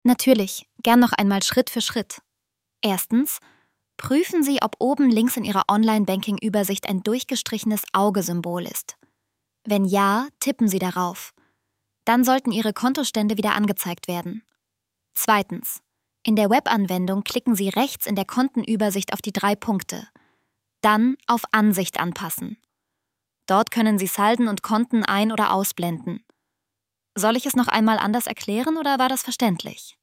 Natürlich, gern noch einmal Schritt für Schritt. Erstens, prüfen Sie, ob oben links in Ihrer Online-Banking-Übersicht ein durchgestrichenes Auge-Symbol ist. Wenn ja, tippen Sie darauf. Dann sollten Ihre Kontostände wieder angezeigt werden. Zweitens, in der Webanwendung klicken Sie rechts in der Kontenübersicht auf die 3 Punkte. Dann auf Ansicht anpassen. Dort können Sie Salden und Konten ein- oder ausblenden. Soll ich es noch einmal anders erklären oder war das verständlich?